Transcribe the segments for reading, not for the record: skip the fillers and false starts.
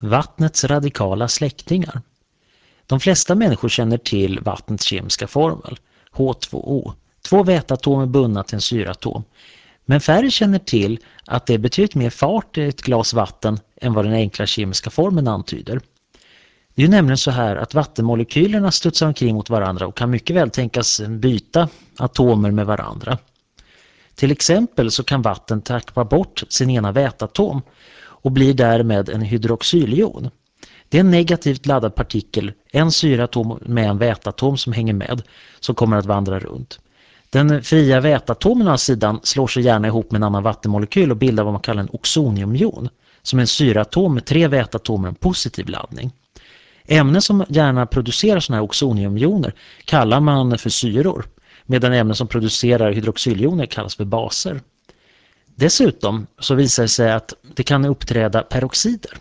Vattnets radikala släktingar. De flesta människor känner till vattnets kemiska formel, H2O. 2 väteatomer bundna till en syratom. Men färre känner till att det är betydligt mer fart i ett glas vatten än vad den enkla kemiska formeln antyder. Det är ju nämligen så här att vattenmolekylerna studsar omkring mot varandra och kan mycket väl tänkas byta atomer med varandra. Till exempel så kan vatten tappa bort sin ena väteatom och blir därmed en hydroxylion. Det är en negativt laddad partikel, en syratom med en väteatom som hänger med, som kommer att vandra runt. Den fria väteatomen å sidan slår sig gärna ihop med en annan vattenmolekyl och bildar vad man kallar en oxoniumion, som är en syratom med 3 väteatomer och en positiv laddning. Ämnen som gärna producerar sådana här oxoniumjoner kallar man för syror, medan ämnen som producerar hydroxyljoner kallas för baser. Dessutom så visar det sig att det kan uppträda peroxider.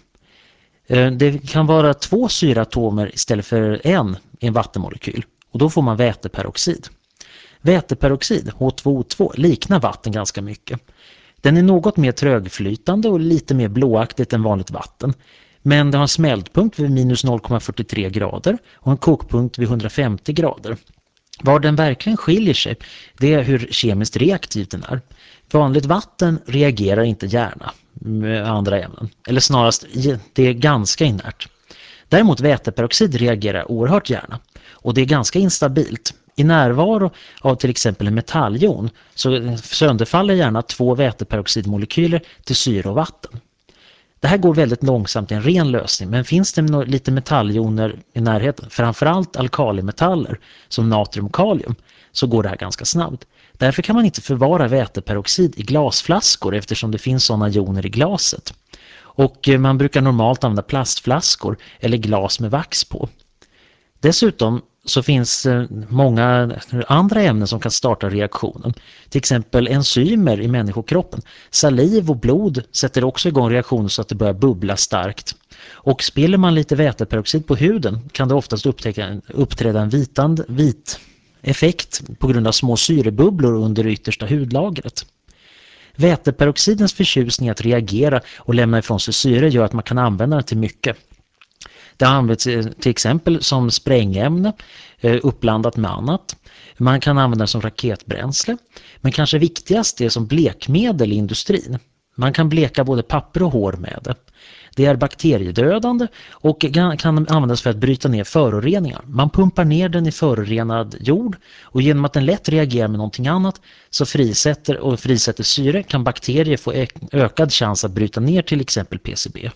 Det kan vara 2 syratomer istället för en i en vattenmolekyl och då får man väteperoxid. Väteperoxid, H2O2, liknar vatten ganska mycket. Den är något mer trögflytande och lite mer blåaktigt än vanligt vatten. Men den har en smältpunkt vid minus 0,43 grader och en kokpunkt vid 150 grader. Var den verkligen skiljer sig, det är hur kemiskt reaktivt den är. Vanligt vatten reagerar inte gärna med andra ämnen, eller snarast det är ganska inert. Däremot väteperoxid reagerar oerhört gärna och det är ganska instabilt. I närvaro av till exempel en metalljon så sönderfaller gärna 2 väteperoxidmolekyler till syre och vatten. Det här går väldigt långsamt i en ren lösning, men finns det lite metalljoner i närheten, framförallt alkalimetaller som natrium och kalium, så går det här ganska snabbt. Därför kan man inte förvara väteperoxid i glasflaskor eftersom det finns sådana joner i glaset. Och man brukar normalt använda plastflaskor eller glas med vax på. Dessutom så finns många andra ämnen som kan starta reaktionen. Till exempel enzymer i människokroppen. Saliv och blod sätter också igång reaktionen så att det börjar bubbla starkt. Och spiller man lite väteperoxid på huden kan det oftast uppträda en vit effekt på grund av små syrebubblor under det yttersta hudlagret. Väteperoxidens förtjusning att reagera och lämna ifrån sig syre gör att man kan använda den till mycket. Det används till exempel som sprängämne uppblandat med annat. Man kan använda det som raketbränsle. Men kanske viktigast är som blekmedel i industrin. Man kan bleka både papper och hår med det. Det är bakteriedödande och kan användas för att bryta ner föroreningar. Man pumpar ner den i förorenad jord och genom att den lätt reagerar med någonting annat så frisätter syre kan bakterier få ökad chans att bryta ner till exempel PCB.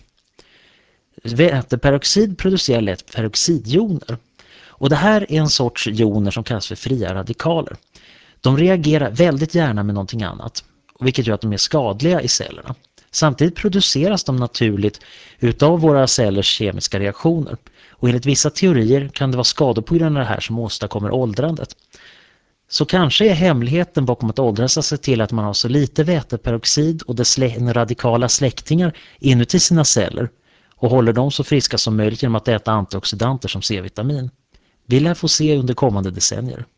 Väteperoxid producerar lätt peroxidjoner. Och det här är en sorts joner som kallas för fria radikaler. De reagerar väldigt gärna med någonting annat, vilket gör att de är skadliga i cellerna. Samtidigt produceras de naturligt utav våra cellers kemiska reaktioner. Och enligt vissa teorier kan det vara skador på grund av det här som åstadkommer åldrandet. Så kanske är hemligheten bakom att åldras att se till att man har så lite väteperoxid och dess radikala släktingar inuti sina celler och håller dem så friska som möjligt genom att äta antioxidanter som C-vitamin. Vi lär få se under kommande decennier.